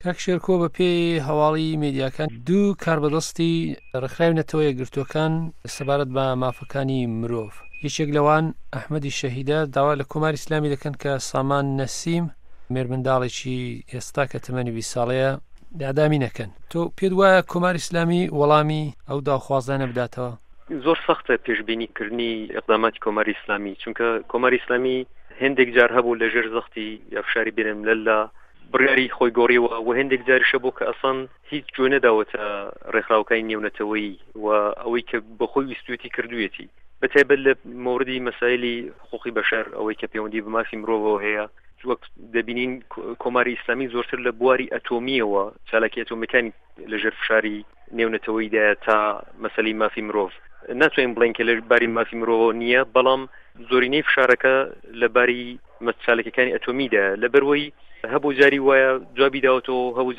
کاک شێرکۆ بە پێی هەواڵی میدیاکان دوو کاربەدەستی ڕێکخراونەتەوە یەکگرتوەکان سەبارەت بە مافەکانی مرۆڤ. یەکێک لەوان ئەحمەدی شەهیدە داوا لە کۆماری ئیسلامی دەکەن کە سامان نەسیم مێرمنداڵێکی ئێستا کە تەمەنی 20 ساڵەیە ئیعدامی نەکەن. تۆ پێت وایە کۆماری ئیسلامی وەڵامی ئەو داوخوازانە بداتەوە؟ زۆر سەختە پێشبینیکردنی ئەقداماتی کۆماری ئیسلامی، چونکە کۆماری ئیسلامی هێندێک جار هەبوو لە ژێر زەختی یافشاری بێنم لەلا بڕیاری خۆی گۆڕیەوە و هێندێک جاریشە بۆ کە ئەسان هیچ گوێ نەداوەتە ڕێکخراوەکانی نێونەتەوەی و ئەوەی کە بەخۆی ویستوێتی کردوێتی بەتایبەت لە موردی مەسایلی حقوقی بەشەر ئەوەی کە پەیوەندی بە مافی مرۆڤەوە هەیە. وەک دەبینین کۆماری ئیسلامی زۆرتر لە بواری ئەتۆمیەوە چالاکی ئەتۆمیەکانی لەژێر فشاری نێونەتەوەیدایە تا مەسەلەی مافی مرۆڤ. ناتوانین بڵین کە لە باری مافی مرۆڤ نییە، بەڵام زۆرینەی فشارەکە لە باری چالکەکانی ئەتۆمیدا لەبەرەوەی هەبوو جاری وایە جوابی داوەتەوە، هەبوو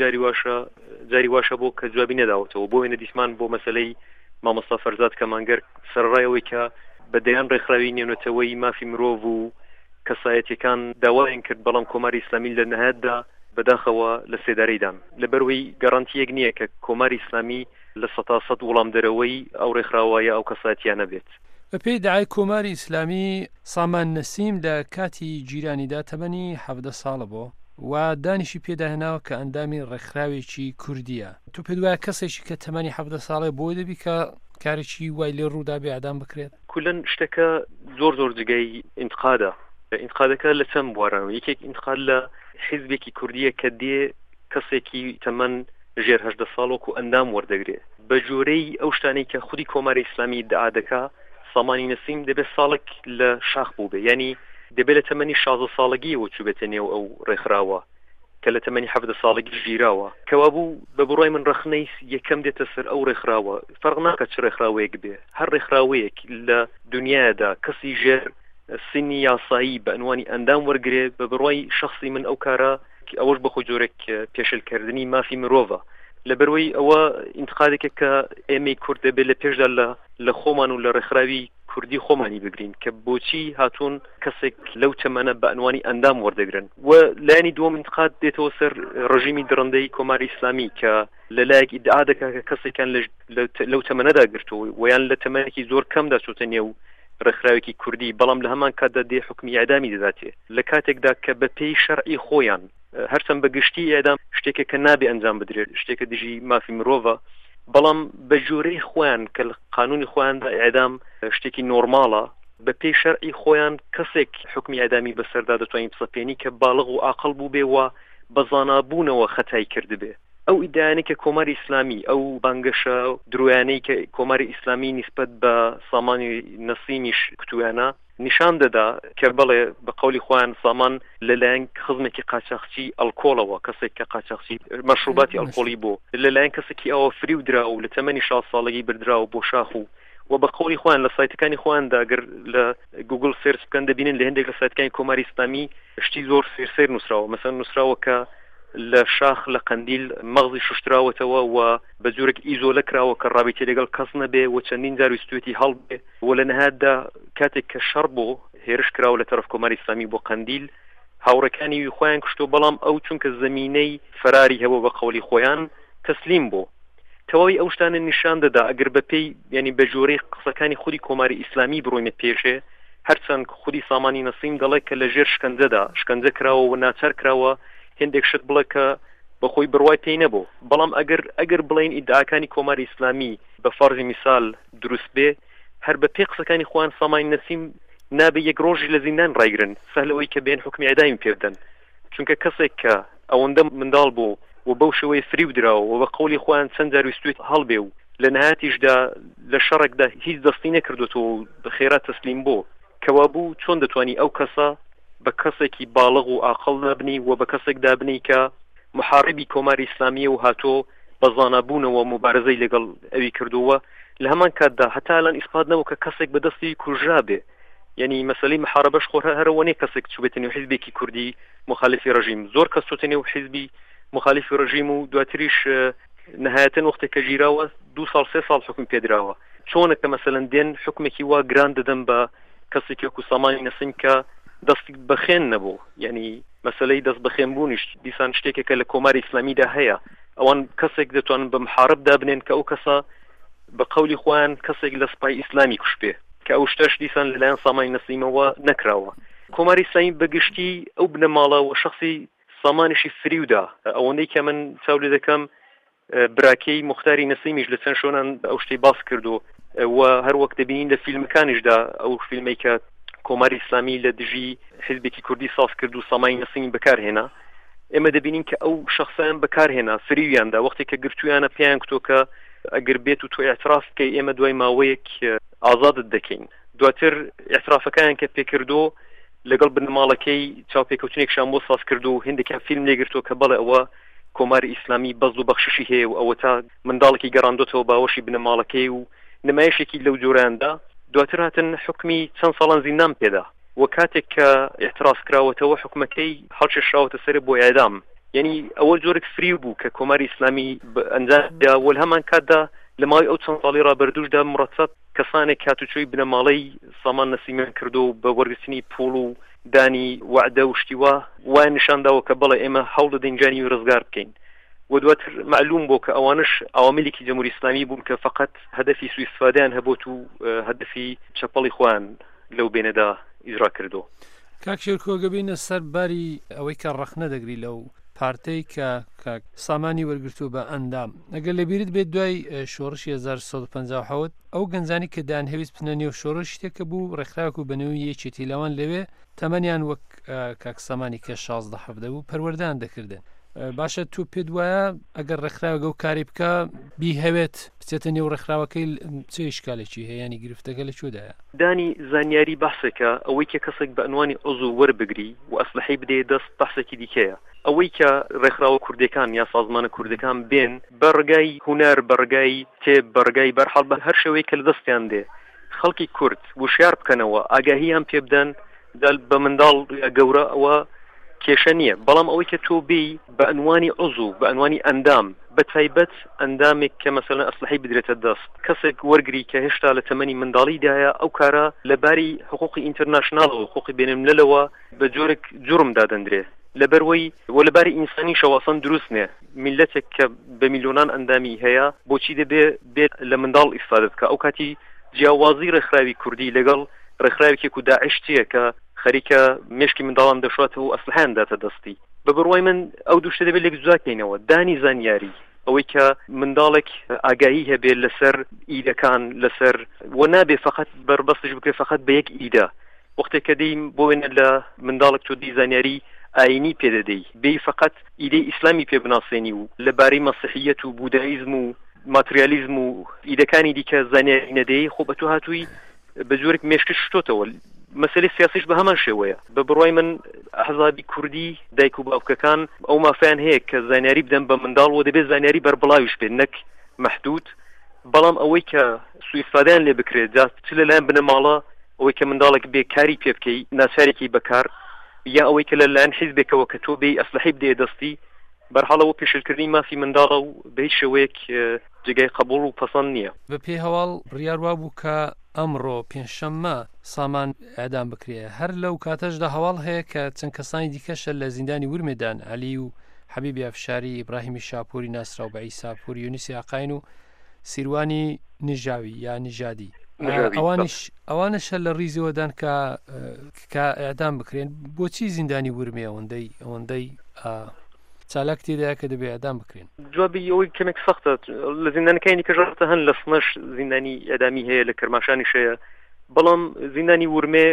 جاری واشە بۆ کە جوابی نەداوەتەوە. بۆ وێنە دیسمان بۆ مەسەلەی مامۆستا فەرزاد کەمانگەر سەرڕایەوەی کە بەدەیان ڕێکخراوی نێونەتەوەی مافی مرۆڤ و کەسایەتیەکان داوایان کرد، بەڵام کۆماری ئیسلامی لە نەهایەتدا بەداخەوە لە سێدارەیدان. لەبەرەوەی گەڕانتیەک نییە کە کۆماری ئیسلامی لە 100% وەڵام دەرەوەی ئەو ڕێکخراوایە ئەو کەسایەتیانە بێت. بە پێی داعای کۆماری ئیسلامی سامان نەسیم لە کاتی جیرانیدا تەمەنی 17 ساڵە بۆ و دانیشی پێداهێناوە کە ئەندامی ڕێکخراوێکی کوردیە. تو پێت وایە کەسێکی کە تەمەنی 17 ساڵێ بۆی دەبی کە کارێکی وای لێ ڕوودا بێ ئەدام بکرێت؟ کولەن شتەکە زۆر جگەی ئینتقادە. ئینتقادەکە لە چەند بوارەوە. یەکێک ئینتقاد لە حیزبێکی کوردیە کە دێ کەسێکی تەمەن ژێر 18 ساڵۆک و ئەندام وەردەگرێت بە جۆرەی ئەو شتانەی کە خودی کۆماری ئیسلامی ادعا دەکا. سامانی نەسیم دەبێت ساڵێک لە شاخ بوو بێ، یعنی دەبێت لە تەمەنی 16 ساڵگیەوە چوو بێتە نێو ئەو ڕێکخراوە کە لە تەمەنی 17 ساڵگی ژیراوە، کەوا بوو بە بڕای من ڕخنەی یەکەم دێتە سەر ئەو ڕێکخراوە. فەرق ناکات چ ڕێکخراوەیەک بێ، هەر ڕێکخراوەیەک لە دنیادا کەسی ژێر سنی یاسایی بە عنوانی ئەندام وەرگێت بە بڕای شخصی من ئەو کارە ئەوەش بەخۆی جۆرێک پێشلکردنی مافی مرۆڤە. لەبەرەوەی ئەوە ئینتقادێکە کە ئێمەی کورد دەبێت لە پێشدا لە خۆمان و لە ڕێکخراوی کوردی خۆمانی بگرین کە بۆچی هاتوون کەسێک لەو تەمەنە بە عنوانی ئەندام وەردەگرن. و لایەنی دووەم ئینتقاد دێتەوە سەر ڕژیمی درەندەی کۆماری ئیسلامی کە لەلایەک ئیدعا دەکا کە کەسێکان لەو تەمەنەدا گرتووە ویان لە تەمەنێکی زۆر کەمدا چوتە نێو ڕێکخراوێکی کوردی، بەڵام لە هەمان کاتدا دێ حکمی ئیعدامی دەداتێ لە کاتێکدا کە بە پێی شەرعی خۆیان هەرچەند بە گشتی ئیعدام شتێکە کە نابێ ئەنجام بدرێت، شتێکە دژی مافی مرۆڤە، بەڵام بە جۆرەی خۆیان کە قانونی خۆیاندا ئیعدام شتێکی نۆرماڵە، بە پێی شەرعی خۆیان کەسێک حکمی ئیعدامی بەسەردا دەتوانین بسەپێنی کە باڵغ و عاقڵ بوو بێ و بە زانابوونەوە خەتای کردبێ. ئەو ئیدعایانەی کە کۆماری ئیسلامی ئەو بانگەشە درۆیانەی کە کۆماری ئیسلامی نسبەت بە سامانی نەسیمیش کتویانە نیشان دەدا کە بەڵێ بە قولی خۆیان سامان لەلایەن خزمێکی قاچاقچی ئەلکۆڵەوە، کەسێک کە قاچاقچی مەشروباتی ئەلکۆڵی بۆ لەلایەن کەسێکی ئەوە فری و درا و لە تەمەنی 16 ساڵگی بردراوە بۆ شاخ و بە قولی خۆیان لە سایتەکانی خۆیاندا گەر لە گوگل سێرچ بکەن دەبینن لە هەندێک لە سایتەکانی کۆماری ئیسلامی شتی زۆر سێر نووسراوە. مەسەڵەن نووسراوە کە لە شاخ لە قەندیل مەغزی شوشتراوەتەوە و بە جۆرێک ئیزۆلە کراوە کە ڕابطەی لەگەڵ کەس نەبێ و چەندین جار ویستوێتی هەڵبێ و لە نەهایەتدا کاتێک کە شەڕ بۆ هێرش کراوە لە تەرەف کۆماری ئیسلامی بۆ قەندیل هاوڕەکانی خۆیان کوشتۆ، بەڵام ئەو چونکە زەمینەی فەراری هەبوو بە قەولی خۆیان تەسلیم بۆ. تەواوی ئەو شتانە نیشان دەدا ئەگەر بەپێی ینی بە جۆرەی قسەکانی خودی کۆماری ئیسلامی بڕۆینە پێشێ، هەرچەند خودی سامانی نەسیم دەڵێ کە لە ژێر شکەنجە کراوە و ناچار کراوە هێندێک شت بڵێ کە بەخۆی بڕوای پێی نەبوو، بەڵام ئەگەر بڵین ئیدعاکانی کۆماری ئیسلامی بە فەرزی میسال دروست بێ، هەر بە پێی قسەکانی خۆیان سامانی نەسیم نابێ یەک ڕۆژی لە زیندان ڕایگرن سەهلەوەی کە بێن حکمی ئیعدامی پێ بدەن، چونکە کەسێک کە ئەوەندە منداڵ بوو و بەو شێوەیە فری بدراوە و بە قەولی خۆیان چەند جار ویستوێت هەڵبێ و لە نەهایەتیشدا لە شەڕێکدا هیچ دەستی نەکردوێتەوە و بەخێرا تەسلیم بۆ، کەوا بوو چۆن دەتوانی ئەو کەسە بە کەسێکی باڵغ و عاقڵ نابنی و بە کەسێک دابنی کە محاربی کۆماری ئیسلامیە و هاتۆ بە زانابوونەوە مبارزەی لەگەڵ ئەوی کردووە. لە هەمان کاتدا هەتا لەن ئیسپات نەبوو کە کەسێک بەدەستی کوژرا بێ، یعنی مەسەلەی محاربەش خۆر هەرەوە نیە کەسێک چوبێتە نێو حیزبێکی کوردی مخالفی ڕژیم، زۆر کەس چوتە نێو حیزبی مخالفی ڕژیم و دواتریش نەهایەتەن وەختێک کە ژیراوە 2 ساڵ 3 ساڵ حکم پێدراوە. چۆنە کە مەسەلەن دێن حکمێکی وا گران دەدەن بە کەسێکی وەکو سامانی نەسیم کە دەستی بەخێن نەبوو، یعنی مەسەلەی دەست بەخێنبوونیش دیسان شتێکێکە لە کۆماری ئیسلامیدا هەیە ئەوان کەسێک دەتوانن بە محاربدا بنێن کە ئەو کەسە بە قەولی خۆیان کەسێک لە سوپای ئیسلامی کوشبێ کە ئەو شتەش دیسان لەلایەن سامانی نەسیمەوە نەکراوە. کۆماری ئیسلامی بەگشتی ئەو بنەماڵە و شخصی سامانیشی فریودا ئەوەندەی کە من چاو لێ دەکەم براکەی مختاری نەسیمیش لە چەند شۆنان ئەو شتەی باس کردو و هەر وەک دەبینین لە فیلمەکانیشدا ئەو فیلمەی کە کۆماری ئیسلامی لە دژی حیزبێکی کوردی ساز کرد و سامانی نەسیمی بەکارهێنا ئێمە دەبینین کە ئەو شخصیان بەکارهێنا فریویاندا وەختی کە گرتویانە پێیان کتۆ کە ئەگەر بێت و تۆ ئاعتراف بکەی ئێمە دوای ماوەیەک ئازادت دەکەین. دواتر ئاعترافەکان کە پێکردو لەگەڵ بنەماڵەکەی چاوپێکەوتنێکشان بۆ ساز کرد و هێندێکیان فیلم لێگرتۆ کە بەڵێ ئەوە کۆماری ئیسلامی بەزڵ و بەخششی هەیە و ئەوە تا منداڵێکی گەڕاندۆتەوە باوەشی بنەماڵەکەی و نمایشێکی لەو جۆراندا دواتر هاتن حکمی چەند ساڵان زیندان پێدا و کاتێک کە اعتراض کراوەتەوە حکومەکەی هەڵکێشراوەتە سەر بۆ ئێدام. یعنی ئەوە جۆرێک فری بوو کە کۆماری ئیسلامی ئەنجامدا و هەمان کاتدا لە ماوەی ئەو چەند ساڵی ڕابردووشدا مرەتەب کەسانێک کاتوچۆی بنەماڵەی سامان نەسیمیان کردو بە وەرگرتنی پوڵ و دانی وعدە و شتیوە وای نیشانداوە کە بەڵێ ئێمە هەوڵ دەدەین جانی و ڕزگار بکەین و دواتر معلوم بۆ کە ئەوانش ئەواملێکی جەمهوری ئیسلامی بوون کە فقط هەدەفی سوء استفادەیان هەبوت و هەدەفی چەپەڵی خۆیان لەو بێنەدا ئیجرا کردو. کاک شێرکۆ گەبینە سەر باری ئەوەی کە ڕەخنە دەگری لەو پارتەی کە سامانی وەرگرتووە بە ئەندام ئەگەر لەبیرت بێت دوای شۆڕشی 1950 ئەو گەنجانی کە دانهێویست بنە نێو شۆڕش شتێکە بوو ڕێکخراوەک و بەنەوەی یەکێتی لەوان لەوێ تەمەنیان وەک کاک سامانی کە 16 بوو پەروەردەیان دەکردن. باشە تو پێت وایە ئەگەر ڕێکخراوەگە و کاری بکە بیهەوێت بچێتە نێو ڕێکخراوەکەی چه ئیشکالێکی هەیە ینی گرفتەکە لە چۆدایە؟ دانی زانیاری بەحسێکە ئەوەی کە کەسێک بە عنوانی عضو وەربگری و ئەسلحەی بدێ دەست بەحسێکی دیکەیە ئەوەی کە ڕێکخراوە کوردەکان یا سازمانە کوردەکان بێن بەڕگای هونەر بەڕگای تێب بەڕگای بەرحەڵ بە هەر شێوەیە کە لە دەستیان دێ خەڵکی کورد وشیار بکەنەوە ئاگاهیان پێ بدەن بە منداڵ گەورە ئەوە کێشە نییە بەڵام ئەوەی کە تۆ بێ بە عنوانی عضو بە عنوانی ئەندام بە تایبەت ئەندامێک کە مەسەلەن ئەسلحەی بدرێتە دەست کەسێک وەرگری کە هێشتا لە تەمەنی منداڵیدایە ئەو کارە لەباری حقوقی ئینتەرناشناڵەوە حقوقی بینالمللەوە بە جۆرێک جوڕم دادەندرێ لەبەرەوەی وە لەباری ئینسانی شەواسان دروست نیە میلەتێک کە بە میلیۆنان ئەندامی هەیە بۆچی دەبێت لە منداڵ ئیستفادە بکە ئەو کاتی جیاوازی ڕێکخراوی کوردی لەگەڵ ڕێکخراوێکی و داعش چییە کە خەریکە مشکی منداڵان دەشواتەوە و ئەسلحەیان داتە دەستی بە بڕوای من ئەو دوو شتە دەبێت لێک جوکەینەوە دانی زانیاری ئەوەی کە منداڵێک ئاگاهی هەبێت لەسەر ئیدەکان لەسەر و نابێ فقط بەربەستش بکرێت فقط بە یەک ئیدە وەختێک کە دەیم بۆ وێنە لە منداڵێک تۆ دی زانیاری ئاینی پێدەدەی بێ فقط ئیدەی ئیسلامی پێ بناسێنی و لەبارەی مەسیحیەت و بودایزم و ماتریالیزم و ئیدەکانی دیکە زانیاری نەدەی خۆ بە تۆ هاتووی بە جۆرێک مێشکش شتۆتەوە مەسەلەی سیاسیش بە هەمان شێوەیە بە بڕوای من ئەحزابی کوردی دایک و باوکەکان ئەو مافیان هەیە کە زانیاری بدەن بە منداڵ و دەبێت زانیاری بەربڵاویش بێت نەک مەحدود بەڵام ئەوەی کە سوء استفادەیان لێ بکرێت جا چ لەلایەن بنەماڵە ئەوەی کە منداڵێک بێ کاری پێ بکەی ناچارێکی بەکار یا ئەوەی کە لەلایەن حیزبێکەوە کە تۆ بێ ئەسلحەی بدێ دەستی بەرحاڵەوە پێشلکردنی مافی منداڵە و بە هیچ شێوەیەک جگای قبول و پەسەند نییە. بە پێی هەواڵ بڕیاروا بوو کە ئەمڕۆ پێنجشەممە سامان ئەدام بکرێ هەر لەو کاتەشدا هەواڵ هەیە کە چەند کەسانی دیکەشە لە زیندانی ورمێدان عەلی و حەبیبی ئەفشاری ئیبراهیمی شاپوری ناسراو بە عیسا پوری یونیسی ئاقاین و سیروانی نژاوی یا نژادی ئەوانەشە لە ڕیزەوەدان کە ئەدام بکرێن بۆچی زیندانی ورمێ ئەوەندەی چالاک تێدایە کە دەبێ ئەدام بکرێن جوابی ئەوەی کەمێک سەختە لە زیندانەکانی کەژاتە هەن لە سنەش زیندانی ئەدامی هەیە لە کەرماشانی شەیە بەڵام زیندانی ورمێ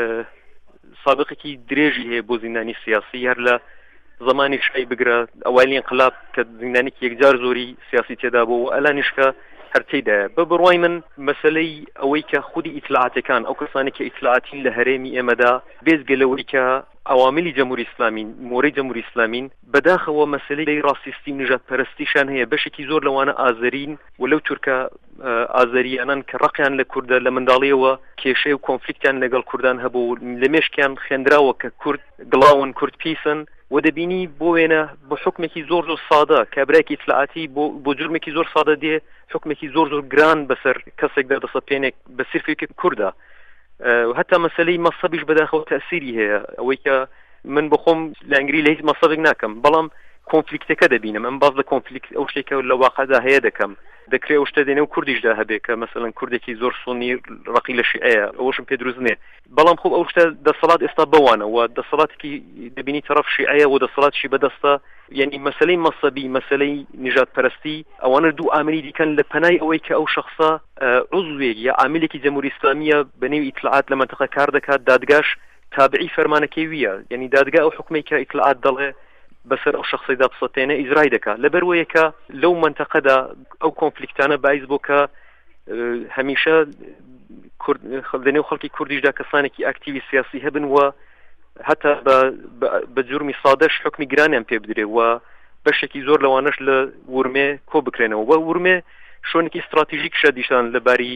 سابقێکی درێژی هەیە بۆ زیندانی سیاسی هەر لە زمانی شای بگرە ئەوایلی انقلاب کە زیندانێکی یەکجار زۆری سیاسی تێدا بوو و ئەلانیشکە هەرتێدایە بە بڕوای من مەسلەی ئەوەی کە خودی ئیتلاعاتەکان ئەو کەسانی کە ئیتلاعاتین لە هەرێمی ئێمەدا بێزگەلەوەی کە ئەواملی جەمهوری ئیسلامین مۆرەی جەمهوری ئیسلامین بەداخەوە مەسلەی ڕاستیستی نژاد پەرستیشان هەیە بەشێکی زۆر لەوانە ئازەرین و لەو تورکە ئازەریانان کە ڕقیان لە کوردە لە منداڵیەوە کێشەی و کۆنفلیکتیان لەگەڵ کوردان هەبوو لە مێشکیان خوێندراوە کە کورد گڵاون کورد پیسن و دەبینی بۆ وێنە بۆ حکمێکی زۆر سادە کابراایکی ئیتلاعاتی بۆ جرمێکی زۆر سادە دێ حکمێکی زۆر گران بەسەر کەسێک دەسەپێنێک بە سیرفێکی کووردە هەتا مەسلەی مەسەبیش بەداخەوە تەسیری هەیە ئەوەی کە من بخۆم لە ئەنگری لە هیچ مەسەڵێک ناکەم بەڵام کۆنفلیکتەکە دەبینم ئەم باز لە کۆنفلیکت ئەو شتێکە لە واقعدا هەیە دەکەم دەکرێت ئەو شتە دێنێ و کوردیشدا هەبێ کە مەسەڵەن کوردێکی زۆر سونی ڕقی لە شیعەیە ئەوەشم پێ دروست نییە بەڵام خۆ ئەو شتە دەسەڵات ئێستا بەوانە و دەسەڵاتێکی دەبینی تەرەف شیعەیە و دەسەڵاتشی بەدەستە یعنی مەسەلەی مەسەبی مەسەلەی نژاد پەرستی ئەوانە دوو ئامری دیکەن لە پەنای ئەوەی کە ئەو شەخصە عضوێک یا عاملێکی جەمهوری ئیسلامیە بەنێوی ئیطلاعات لە منتەقە کار دەکات دادگاش تابعی فەرمانەکەی ویە یعنی دادگا ئەو حکومەی کە ئیطلاعات دەڵێ بەسەر ئەو شخصیدا بسەتێنە ئیزرای دەکات لەبەرەوەیەکە لەو منتەقەدا ئەو کۆنفلیکتانە باعث بوو کە هەمیشە لەنێو خەڵکی کوردیشدا کەسانێکی ئاکتیوی سیاسی هەبن و هەتا بە جورمی سادەش حکمی گرانیان پێ بدرێ و بەشێکی زۆر لەوانەش لە ورمێ کۆ بکرێنەوە و ورمێ شوێنێکی استراتیژیکشە دیشان لەباری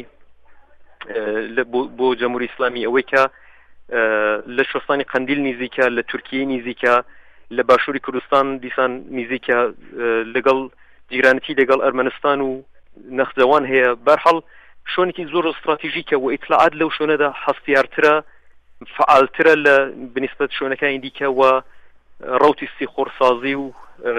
بۆ جەمهوری ئیسلامی ئەوەی کە لە شوێستانی قەندیل نزیکە لە تورکیە نزیکە لە باشووری کوردستان دیسان نزیکە لەگەڵ جیرانەتی لەگەڵ ئەرمەنستان و نەخجەوان هەیە بەرحەڵ شوێنێکی زۆر استراتیژیکە و ئیطلاعات لەو شوێنەدا هەستیارترە فعالترە لە بنسبەت شوێنەکانی دیکە و ڕەوتی سیخۆرسازی و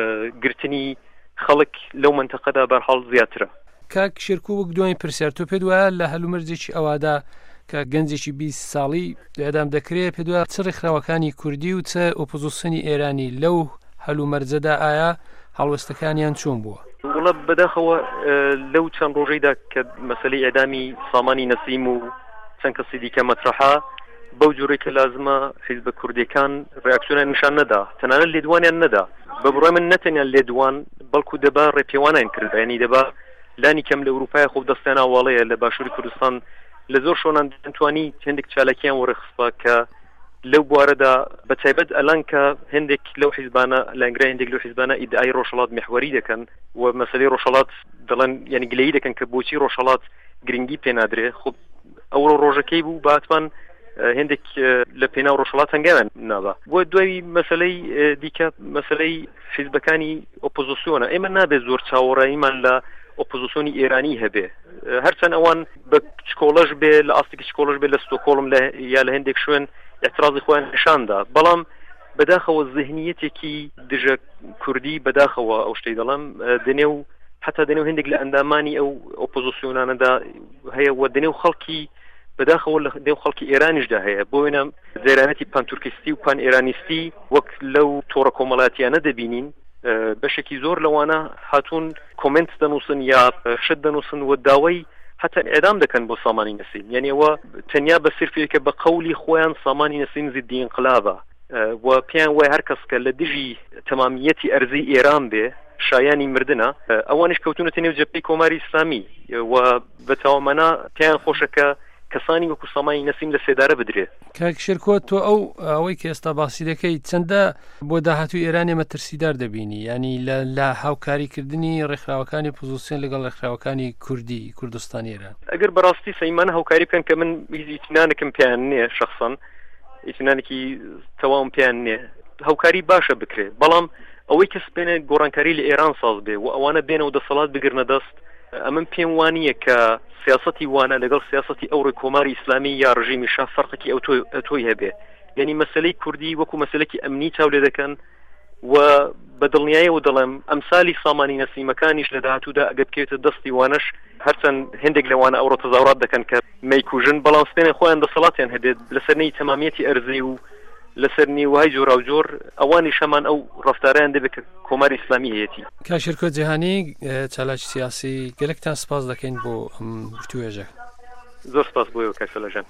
گرتنی خەڵک لەو منتەقەدا بەرحەڵ زیاترە. کاک شێرکوو وەک دوای پرسیار تۆ پێ وایە لە هەلومەرجێکی ئەوادا کە گەنجێکی 20 ساڵی ئەدام دەکرێت پێ دوای چ ڕێکخراوەکانی کوردی و چه ئۆپۆزیسیۆنی ئێرانی لەو هەلومەرجەدا ئایا هەڵوەستەکانیان چۆن بووە؟ وڵە بەداخەوە لەو چەند ڕۆژەیدا کە مەسەلەی ئێدامی سامانی نەسیم و چەند کەسی دیکە مەطرحە بەو جوڕێک کە لازمە حیزبە کوردیەکان ڕێکسیۆنیان نیشان نەدا تەنانەت لێدوانیان نەدا بە بڕای من نەتەنیان لێدوان بەڵکو دەبا ڕێپێوانیان کرد ینی دەبا لانی کەم لە ئەوروپای خۆ دەستیان ئاواڵەیە لە باشووری کوردستان لە زۆر شۆنان دەتوانی هێندێک چالاکیان وەرەخستە کە لەو بوارەدا بەتایبەت ئەلان کە هێندێک لەو حیزبانە لەنگرای هێندێک لەو حیزبانە ئیدعای ڕۆژهەڵات محوەری دەکەن و مەسەلەی ڕۆژهەڵات دەڵێن یعنی گلەیی دەکەن کە بۆچی ڕۆژهەڵات گرنگی پێ نادرێ خۆ ئەو ڕۆژەکەی بوو باتمان هێندێک لە پێناو ڕۆژهەڵات هەنگاویان نابا بۆ دوای مەسەلەی دیکە مەسەلەی حیزبەکانی ئۆپۆزیسیۆنە ئێمە نابێت زۆر چاوەڕاییمان لە ئۆپۆزیسیۆنی ئێرانی هەبێ هەرچەند ئەوان بە چکۆڵەش بێ لە ئاستێکی چکۆڵەش بێ لە ستۆکۆڵم یا لە هەندێک شوێن اعتراضی خۆیان نیشاندا بەڵام بەداخەوە ذهنیەتێکی دژە کوردی بەداخەوە ئەو شتەی دەڵم دنێ و حتا دنێ و هەندێک لە ئەندامانی ئەو ئۆپۆزیسیۆنانەدا هەیە و دنێ و خەڵکی بەداخەوە لە دێو خەڵکی ئێرانیشدا هەیە بۆ وێنە زێرانەتی پانتورکیستی و پان ئێرانیستی وەک لەو تۆڕە کۆمەڵاتیانە دەبینین بەشێکی زۆر لەوانە هاتوون کۆمنت دەنووسن یا شت دەنووسن و داوای حتا ئێدام دەکەن بۆ سامانی نەسیم یعنی ئەوە تەنیا بە سرفێکە بە قەولی خۆیان سامانی نەسیم زیدی انقلابە و پێیان وای هەر کەس کە لە دژی تەمامیەتی ئەرزی ئێران بێ شایانی مردنە ئەوانش کەوتونەتە نێو جەبهەی کۆماری ئیسلامی و بەتەوامەنا پێیان خۆشەکە کەسانی وەکو سامانی نەسیم لە سێدارە بدرێت. کاک شێرکۆ تۆ ئەوەی کە ئێستا باسی دەکەی چەندە بۆ داهاتوی ئێران ئێمە ترسیدار دەبینی ینی لە هاوکاریکردنی ڕێکخراوەکانی پۆزیسیۆن لەگەڵ ڕێکخراوەکانی کوردی کوردستانی ئێران ئەگەر بەڕاستی سەیمانە هاوکاری بکەن کە من ئیتمینانێکم پێیان نییە شەخسەن ئیتمینانێکی تەواوم پێیان نییە هاوکاری باشە بکرێت بەڵام ئەوەی کەس بێنێ گۆڕانکاری لە ئێران ساز بێ و ئەوانە بێنەوە دەسەڵات بگرنە دەست ئەمن پێم وانییە کە سیاسەتی وانە لەگەڵ سیاسەتی ئەوڕێ کۆماری ئیسلامی یا ڕژیمی شا فەرقێکی ئەوتۆی هەبێ یعنی مەسلەی کوردی وەکو مەسلەکی ئەمنی چاو لێ دەکەن و بە دڵنیاییەوە دەڵێم ئەمسالی سامانی نەسیمەکانیش لە داهاتوودا ئەگەر بکەوێتە دەستی وانەش هەرچەند هێندێک لەوانە ئەوڕۆ تەزاورات دەکەن کە مەیکوژن بەڵام سپێنێ خۆیان دەسەڵاتیان هەبێت لەسەرنەی تەمامیەتی ئەرزی و لەسەر نیوهای جۆرا و جۆر ئەوانی شەمان ئەو ڕەفتارەیان دەبێت کە کۆماری ئیسلامی هەیەتی. کاک شێرکۆ جیهانی چالاکی سیاسی گەلێکتان سپاس دەکەین بۆ ئەم گفتوگوێژە. زۆر سپاس بۆیەوە کاک سەلاجان.